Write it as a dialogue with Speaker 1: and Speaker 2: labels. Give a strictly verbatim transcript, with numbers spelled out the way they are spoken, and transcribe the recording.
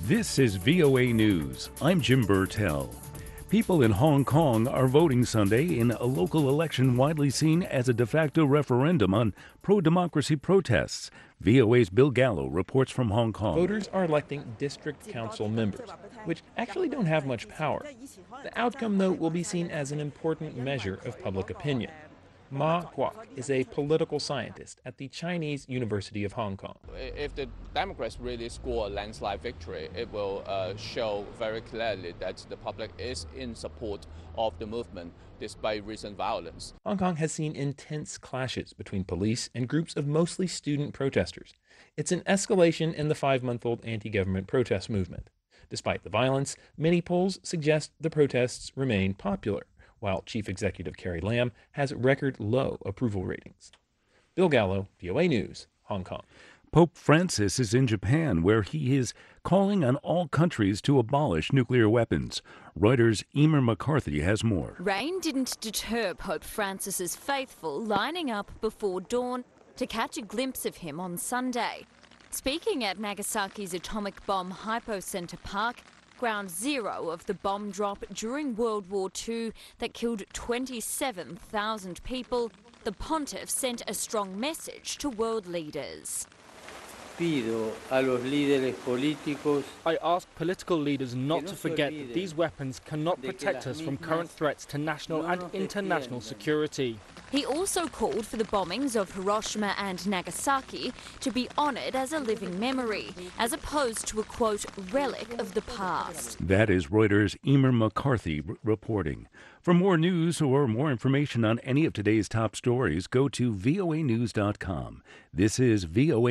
Speaker 1: This is V O A News. I'm Jim Burtell. People in Hong Kong are voting Sunday in a local election widely seen as a de facto referendum on pro-democracy protests. V O A's Bill Gallo reports from Hong Kong.
Speaker 2: Voters are electing district council members, which actually don't have much power. The outcome, though, will be seen as an important measure of public opinion. Ma Guok is a political scientist at the Chinese University of Hong Kong.
Speaker 3: If the Democrats really score a landslide victory, it will uh, show very clearly that the public is in support of the movement despite recent violence.
Speaker 2: Hong Kong has seen intense clashes between police and groups of mostly student protesters. It's an escalation in the five-month-old anti-government protest movement. Despite the violence, many polls suggest the protests remain popular, while Chief Executive Carrie Lam has record low approval ratings. Bill Gallo, V O A News, Hong Kong.
Speaker 1: Pope Francis is in Japan, where he is calling on all countries to abolish nuclear weapons. Reuters' Emer McCarthy has more.
Speaker 4: Rain didn't deter Pope Francis's faithful lining up before dawn to catch a glimpse of him on Sunday. Speaking at Nagasaki's atomic bomb hypocenter park, ground zero of the bomb drop during World War Two that killed twenty-seven thousand people, the pontiff sent a strong message to world leaders.
Speaker 5: I ask political leaders not to forget that these weapons cannot protect us from current threats to national and international security.
Speaker 4: He also called for the bombings of Hiroshima and Nagasaki to be honoured as a living memory, as opposed to a, quote, relic of the past.
Speaker 1: That is Reuters' Emer McCarthy r- reporting. For more news or more information on any of today's top stories, go to V O A news dot com. This is V O A